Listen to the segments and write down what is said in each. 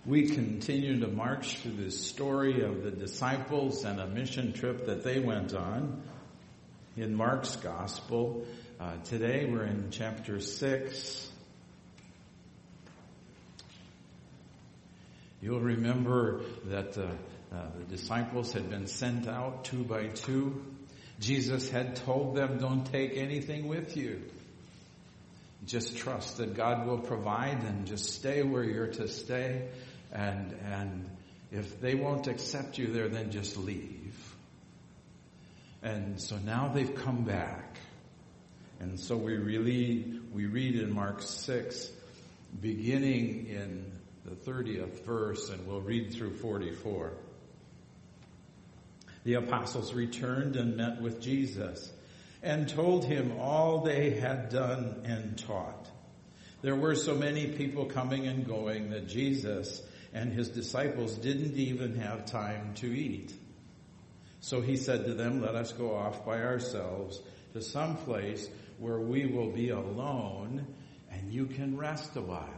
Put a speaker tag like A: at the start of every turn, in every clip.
A: We continue to march through this story of the disciples and a mission trip that they went on in Mark's Gospel. Today we're in chapter 6. You'll remember that the disciples had been sent out 2 by 2. Jesus had told them, don't take anything with you. Just trust that God will provide and just stay where you're to stay. And if they won't accept you there, then just leave. And so now they've come back. And so we read in Mark 6, beginning in the 30th verse, and we'll read through 44. The apostles returned and met with Jesus and told him all they had done and taught. There were so many people coming and going that Jesus and his disciples didn't even have time to eat. So he said to them, let us go off by ourselves to some place where we will be alone and you can rest a while.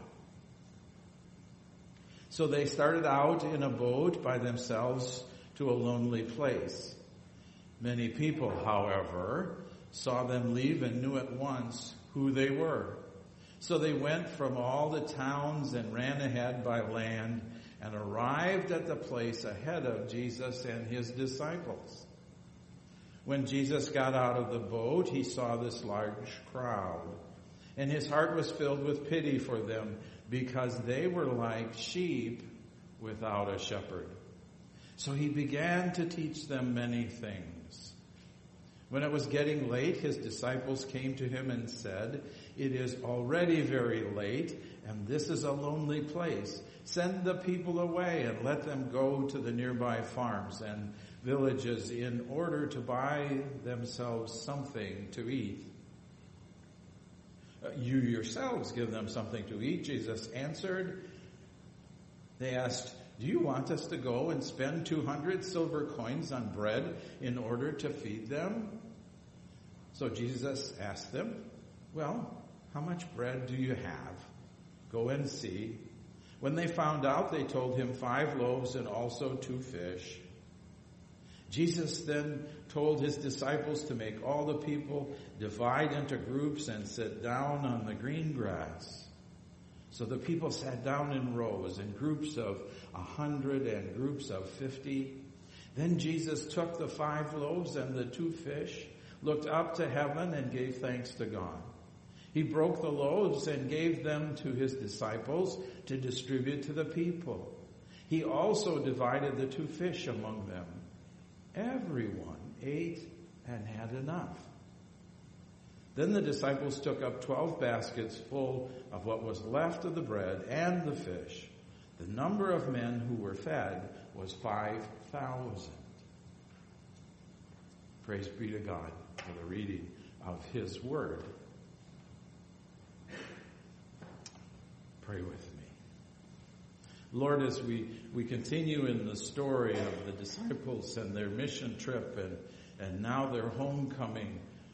A: So they started out in a boat by themselves to a lonely place. Many people, however, saw them leave and knew at once who they were. So they went from all the towns and ran ahead by land and arrived at the place ahead of Jesus and his disciples. When Jesus got out of the boat, he saw this large crowd, and his heart was filled with pity for them because they were like sheep without a shepherd. So he began to teach them many things. When it was getting late, his disciples came to him and said, it is already very late, and this is a lonely place. Send the people away and let them go to the nearby farms and villages in order to buy themselves something to eat. You yourselves give them something to eat, Jesus answered. They asked, do you want us to go and spend 200 silver coins on bread in order to feed them? So Jesus asked them, well, how much bread do you have? Go and see. When they found out, they told him 5 loaves and also 2 fish. Jesus then told his disciples to make all the people divide into groups and sit down on the green grass. So the people sat down in rows, in groups of 100 and groups of 50. Then Jesus took the 5 loaves and the 2 fish, looked up to heaven and gave thanks to God. He broke the loaves and gave them to his disciples to distribute to the people. He also divided the 2 fish among them. Everyone ate and had enough. Then the disciples took up 12 baskets full of what was left of the bread and the fish. The number of men who were fed was 5,000. Praise be to God for the reading of his word. Pray with me. Lord, as we continue in the story of the disciples and their mission trip and now their homecoming,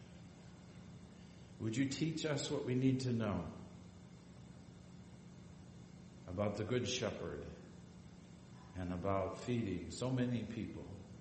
A: would you teach us what we need to know about the Good Shepherd and about feeding so many people?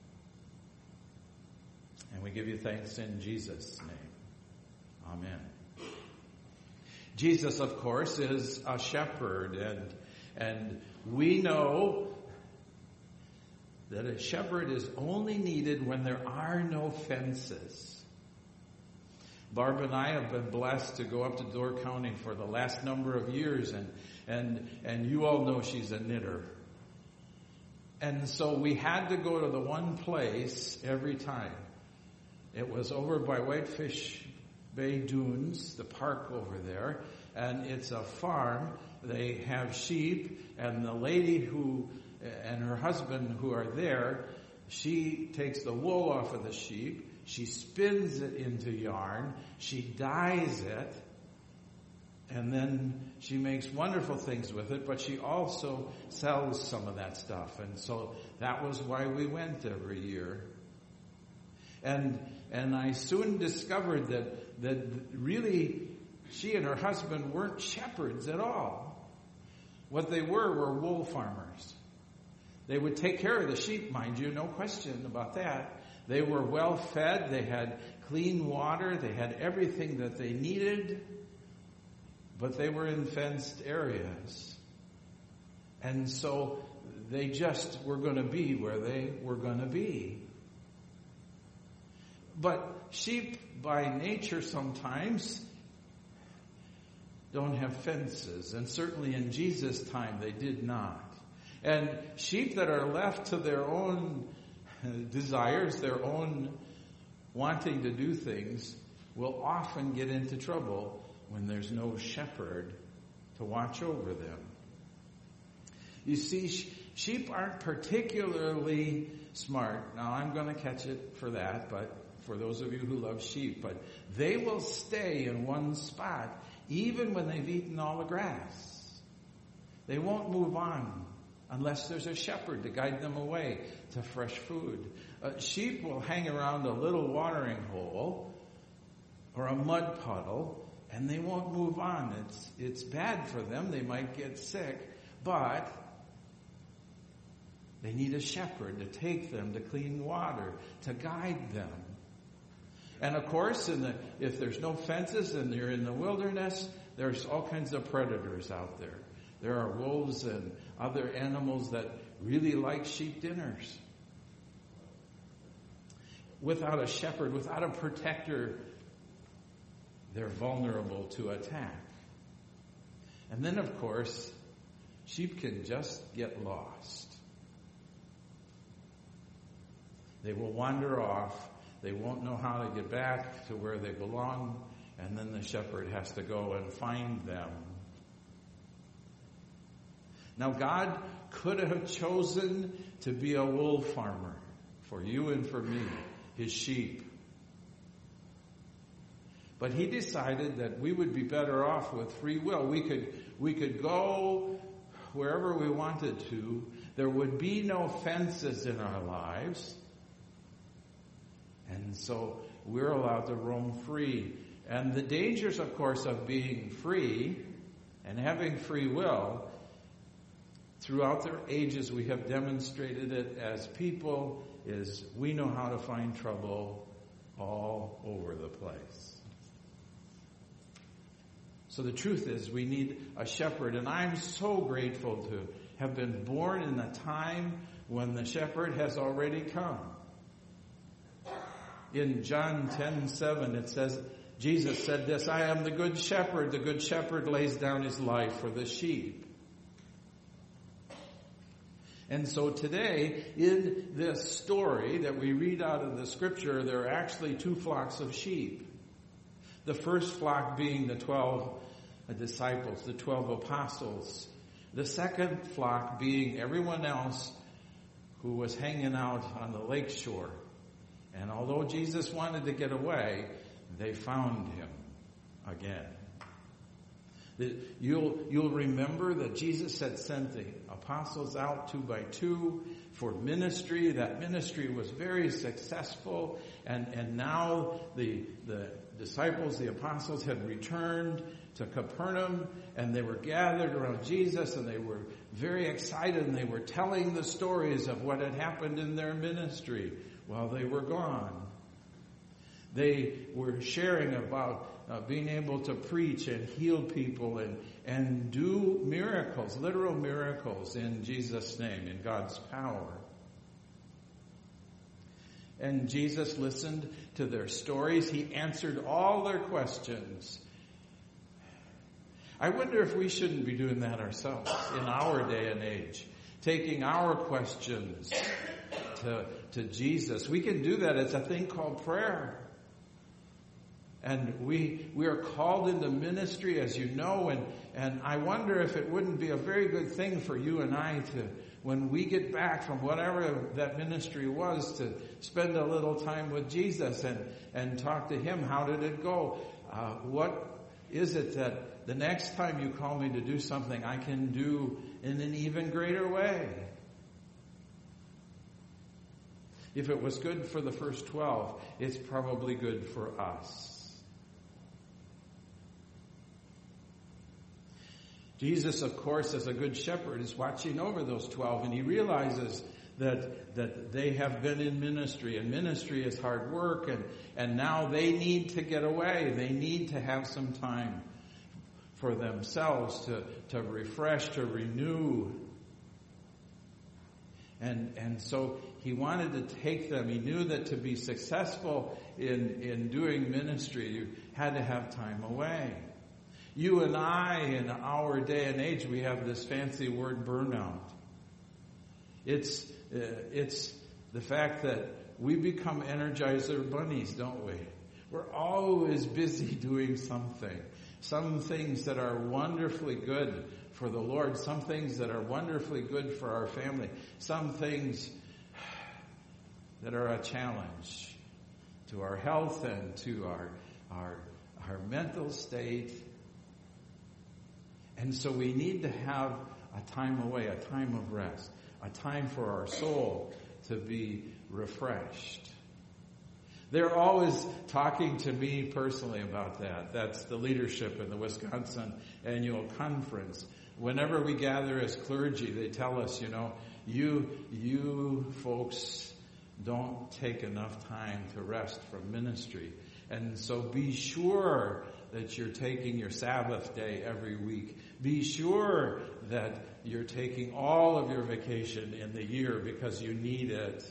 A: And we give you thanks in Jesus' name. Amen. Jesus, of course, is a shepherd, and we know that a shepherd is only needed when there are no fences. Barb and I have been blessed to go up to Door County for the last number of years, and you all know she's a knitter. And so we had to go to the one place every time. It was over by Whitefish Bay Dunes, the park over there, and it's a farm. They have sheep, and the lady and her husband who are there, she takes the wool off of the sheep, she spins it into yarn, she dyes it, and then she makes wonderful things with it, but she also sells some of that stuff. And so that was why we went every year. And I soon discovered that really she and her husband weren't shepherds at all. What they were wool farmers. They would take care of the sheep, mind you, no question about that. They were well fed, they had clean water, they had everything that they needed, but they were in fenced areas. And so they just were going to be where they were going to be. But sheep by nature sometimes don't have fences, and certainly in Jesus' time they did not. And sheep that are left to their own desires, their own wanting to do things, will often get into trouble when there's no shepherd to watch over them. You see, sheep aren't particularly smart. Now, I'm going to catch it for that, but for those of you who love sheep, but they will stay in one spot even when they've eaten all the grass. They won't move on unless there's a shepherd to guide them away to fresh food. Sheep will hang around a little watering hole or a mud puddle, and they won't move on. It's bad for them. They might get sick, but they need a shepherd to take them to clean water, to guide them. And of course, if there's no fences and you're in the wilderness, there's all kinds of predators out there. There are wolves and other animals that really like sheep dinners. Without a shepherd, without a protector, they're vulnerable to attack. And then, of course, sheep can just get lost. They will wander off. They won't know how to get back to where they belong, and then the shepherd has to go and find them. Now, God could have chosen to be a wool farmer for you and for me, his sheep. But he decided that we would be better off with free will. We could go wherever we wanted to. There would be no fences in our lives. And so we're allowed to roam free. And the dangers, of course, of being free and having free will, throughout the ages we have demonstrated it as people, is we know how to find trouble all over the place. So the truth is we need a shepherd, and I'm so grateful to have been born in a time when the shepherd has already come. In John 10:7 it says, Jesus said this, I am the good shepherd. The good shepherd lays down his life for the sheep. And so today, in this story that we read out of the scripture, there are actually two flocks of sheep. The first flock being the 12 disciples, the 12 apostles. The second flock being everyone else who was hanging out on the lake shore. And although Jesus wanted to get away, they found him again. You'll remember that Jesus had sent the apostles out 2 by 2 for ministry. That ministry was very successful, and now the disciples, the apostles, had returned to Capernaum, and they were gathered around Jesus, and they were very excited, and they were telling the stories of what had happened in their ministry while they were gone. They were sharing about being able to preach and heal people and do miracles, literal miracles in Jesus' name, in God's power. And Jesus listened to their stories. He answered all their questions. I wonder if we shouldn't be doing that ourselves in our day and age, taking our questions to Jesus. We can do that. It's a thing called prayer. And we are called into ministry, as you know, and I wonder if it wouldn't be a very good thing for you and I to, when we get back from whatever that ministry was, to spend a little time with Jesus and talk to him. How did it go? What is it that the next time you call me to do something I can do in an even greater way? If it was good for the first 12, it's probably good for us. Jesus, of course, as a good shepherd, is watching over those 12, and he realizes that they have been in ministry, and ministry is hard work, and now they need to get away. They need to have some time for themselves to refresh, to renew. And so he wanted to take them. He knew that to be successful in doing ministry, you had to have time away. You and I, in our day and age, we have this fancy word burnout. It's the fact that we become Energizer bunnies, don't we? We're always busy doing something. Some things that are wonderfully good for the Lord. Some things that are wonderfully good for our family. Some things that are a challenge to our health and to our mental state. And so we need to have a time away, a time of rest, a time for our soul to be refreshed. They're always talking to me personally about that. That's the leadership in the Wisconsin Annual Conference. Whenever we gather as clergy, they tell us, you folks don't take enough time to rest from ministry. And so be sure that you're taking your Sabbath day every week. Be sure that you're taking all of your vacation in the year because you need it.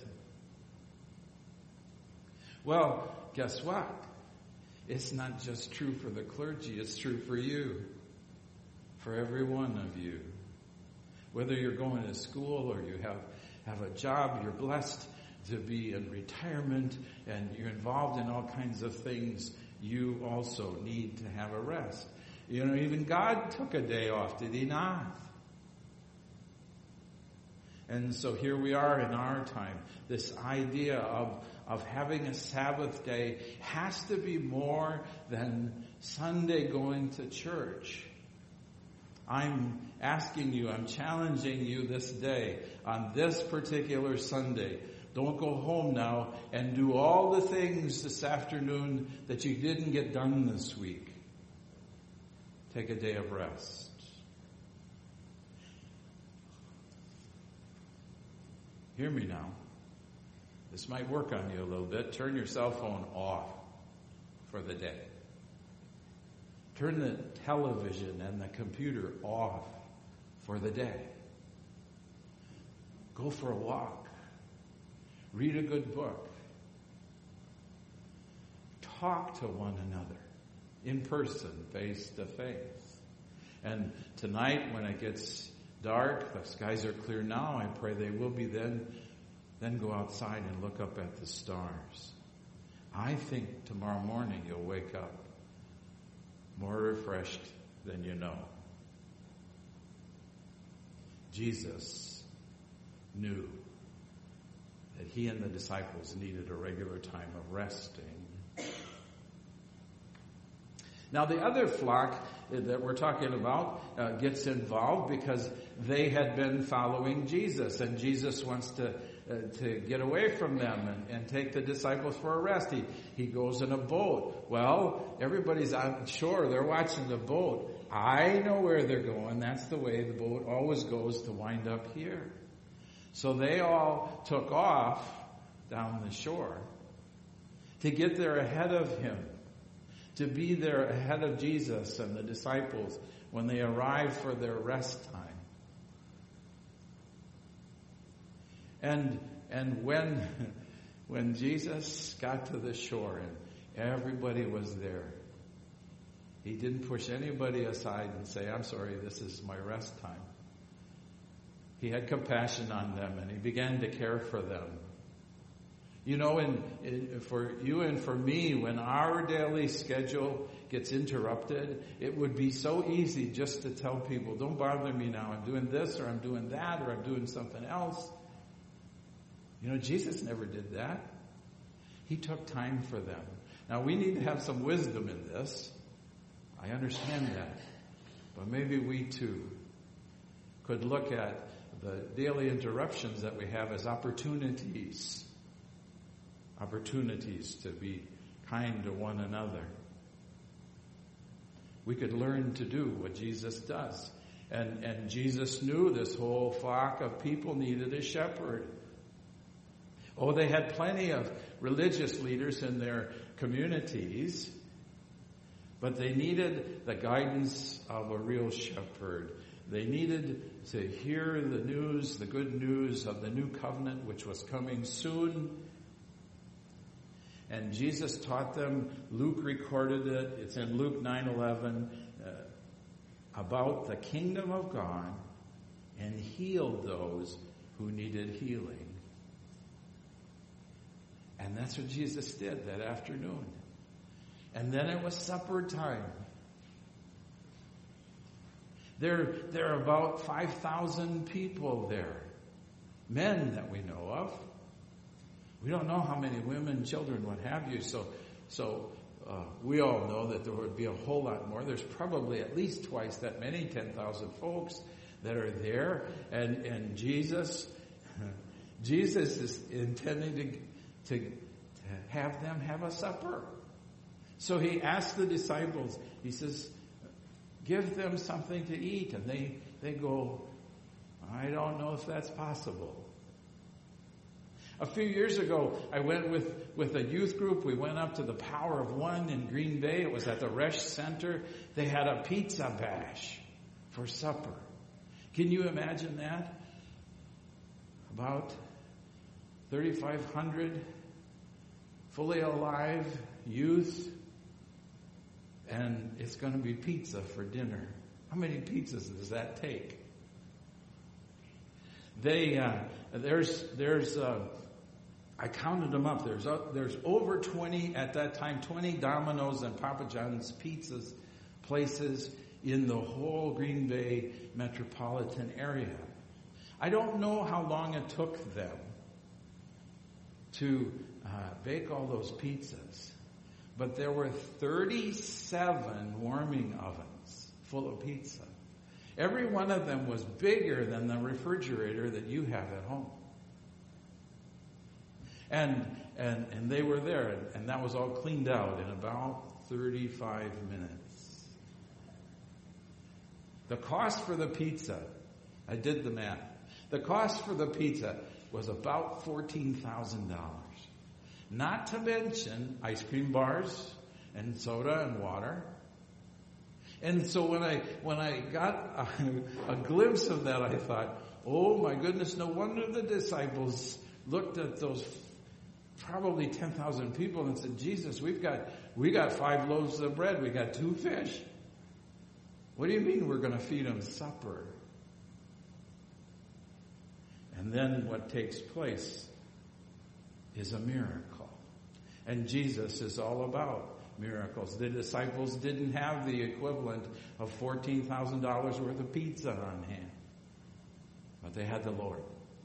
A: Well, guess what? It's not just true for the clergy, it's true for you. For every one of you. Whether you're going to school or you have a job, you're blessed to be in retirement and you're involved in all kinds of things, you also need to have a rest. Even God took a day off, did he not? And so here we are in our time. This idea of having a Sabbath day has to be more than Sunday going to church. I'm asking you, I'm challenging you this day, on this particular Sunday. Don't go home now and do all the things this afternoon that you didn't get done this week. Take a day of rest. Hear me now. This might work on you a little bit. Turn your cell phone off for the day. Turn the television and the computer off for the day. Go for a walk. Read a good book. Talk to one another in person, face to face. And tonight, when it gets dark, the skies are clear now, I pray they will be then go outside and look up at the stars. I think tomorrow morning you'll wake up more refreshed than you know. Jesus knew that he and the disciples needed a regular time of resting. Now the other flock that we're talking about gets involved because they had been following Jesus, and Jesus wants to get away from them and take the disciples for a rest. He goes in a boat. Well, everybody's on shore. They're watching the boat. I know where they're going. That's the way the boat always goes to wind up here. So they all took off down the shore to get there ahead of him, to be there ahead of Jesus and the disciples when they arrived for their rest time. And when Jesus got to the shore and everybody was there, he didn't push anybody aside and say, I'm sorry, this is my rest time. He had compassion on them and he began to care for them. For you and for me, when our daily schedule gets interrupted, it would be so easy just to tell people, don't bother me now. I'm doing this or I'm doing that or I'm doing something else. Jesus never did that. He took time for them. Now, we need to have some wisdom in this. I understand that. But maybe we too could look at the daily interruptions that we have as opportunities to be kind to one another. We could learn to do what Jesus does. And Jesus knew this whole flock of people needed a shepherd. Oh, they had plenty of religious leaders in their communities, but they needed the guidance of a real shepherd. They needed to hear the news, the good news of the new covenant, which was coming soon. And Jesus taught them. Luke recorded it. It's in Luke 9:11, about the kingdom of God, and healed those who needed healing. And that's what Jesus did that afternoon. And then it was supper time. There are about 5,000 people there. Men that we know of. We don't know how many women, children, what have you. So we all know that there would be a whole lot more. There's probably at least twice that many, 10,000 folks that are there. And Jesus is intending to have them have a supper. So he asked the disciples, he says, give them something to eat. And they go, I don't know if that's possible. A few years ago, I went with a youth group. We went up to the Power of One in Green Bay. It was at the Resch Center. They had a pizza bash for supper. Can you imagine that? About 3,500 fully alive youth, and it's going to be pizza for dinner. How many pizzas does that take? I counted them up. There's over 20 at that time, 20 Domino's and Papa John's pizzas places in the whole Green Bay metropolitan area. I don't know how long it took them to bake all those pizzas, but there were 37 warming ovens full of pizza. Every one of them was bigger than the refrigerator that you have at home. And they were there, and that was all cleaned out in about 35 minutes. The cost for the pizza, I did the math. The cost for the pizza was about $14,000. Not to mention ice cream bars and soda and water. And so when I got a glimpse of that, I thought, oh my goodness, no wonder the disciples looked at those probably 10,000 people and said, Jesus, we got 5 loaves of bread, we got 2 fish. What do you mean we're going to feed them supper? And then what takes place is a miracle. And Jesus is all about miracles. The disciples didn't have the equivalent of $14,000 worth of pizza on hand, but they had the Lord.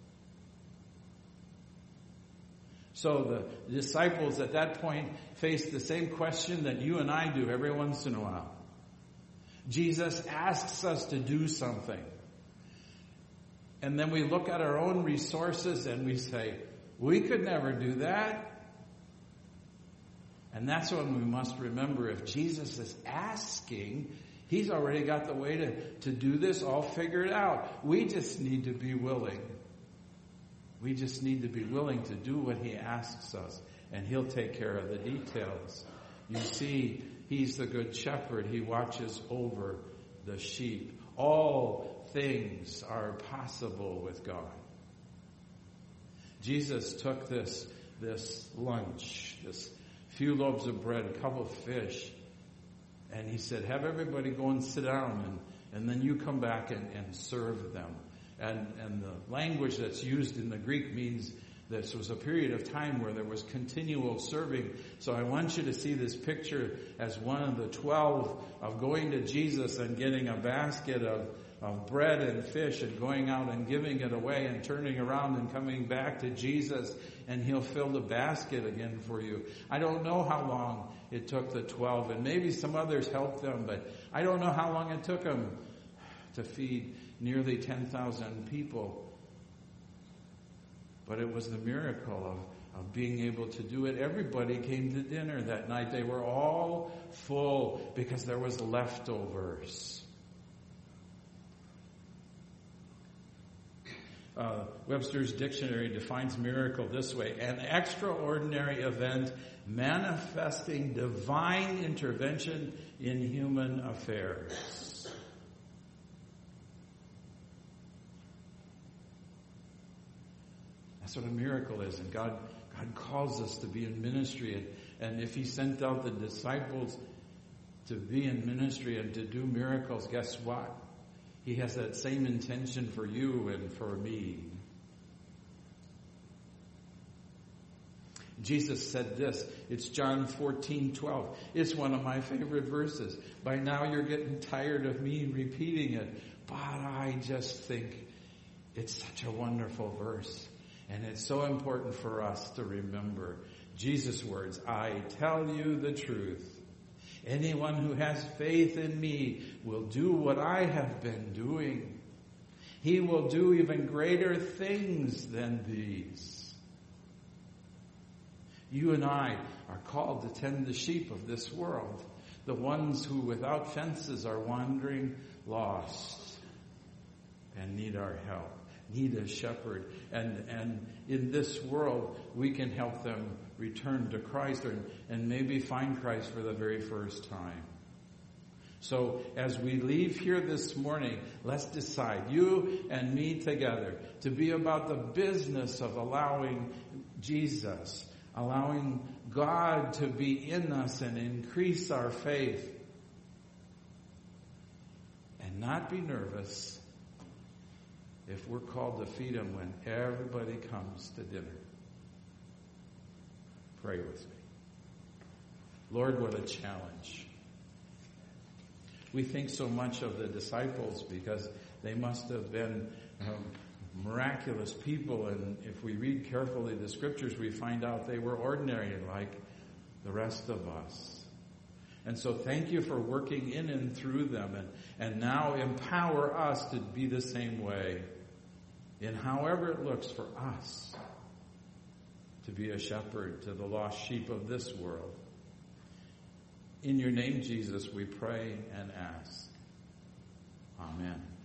A: So the disciples at that point faced the same question that you and I do every once in a while. Jesus asks us to do something. And then we look at our own resources and we say, we could never do that. And that's when we must remember, if Jesus is asking, he's already got the way to do this all figured out. We just need to be willing. We just need to be willing to do what he asks us, and he'll take care of the details. You see, he's the good shepherd. He watches over the sheep. All things are possible with God. Jesus took this lunch, this few loaves of bread, a couple of fish, and he said, have everybody go and sit down, and then you come back and serve them. And the language that's used in the Greek means this was a period of time where there was continual serving. So I want you to see this picture as one of the 12 of going to Jesus and getting a basket of bread and fish and going out and giving it away and turning around and coming back to Jesus, and he'll fill the basket again for you. I don't know how long it took the 12, and maybe some others helped them, but I don't know how long it took them to feed nearly 10,000 people. But it was the miracle of being able to do it. Everybody came to dinner that night. They were all full because there was leftovers. Webster's Dictionary defines miracle this way: an extraordinary event manifesting divine intervention in human affairs. That's what a miracle is. And God calls us to be in ministry. And if he sent out the disciples to be in ministry and to do miracles, guess what? He has that same intention for you and for me. Jesus said this. It's John 14:12. It's one of my favorite verses. By now you're getting tired of me repeating it, but I just think it's such a wonderful verse. And it's so important for us to remember Jesus' words. I tell you the truth. Anyone who has faith in me will do what I have been doing. He will do even greater things than these. You and I are called to tend the sheep of this world, the ones who without fences are wandering lost and need our help, need a shepherd. And in this world, we can help them return to Christ and maybe find Christ for the very first time. So as we leave here this morning, let's decide, you and me together, to be about the business of allowing Jesus, allowing God to be in us and increase our faith, and not be nervous if we're called to feed him when everybody comes to dinner. Pray with me. Lord, what a challenge. We think so much of the disciples because they must have been miraculous people, and if we read carefully the scriptures, we find out they were ordinary like the rest of us. And so thank you for working in and through them, and now empower us to be the same way in however it looks for us to be a shepherd to the lost sheep of this world. In your name, Jesus, we pray and ask. Amen.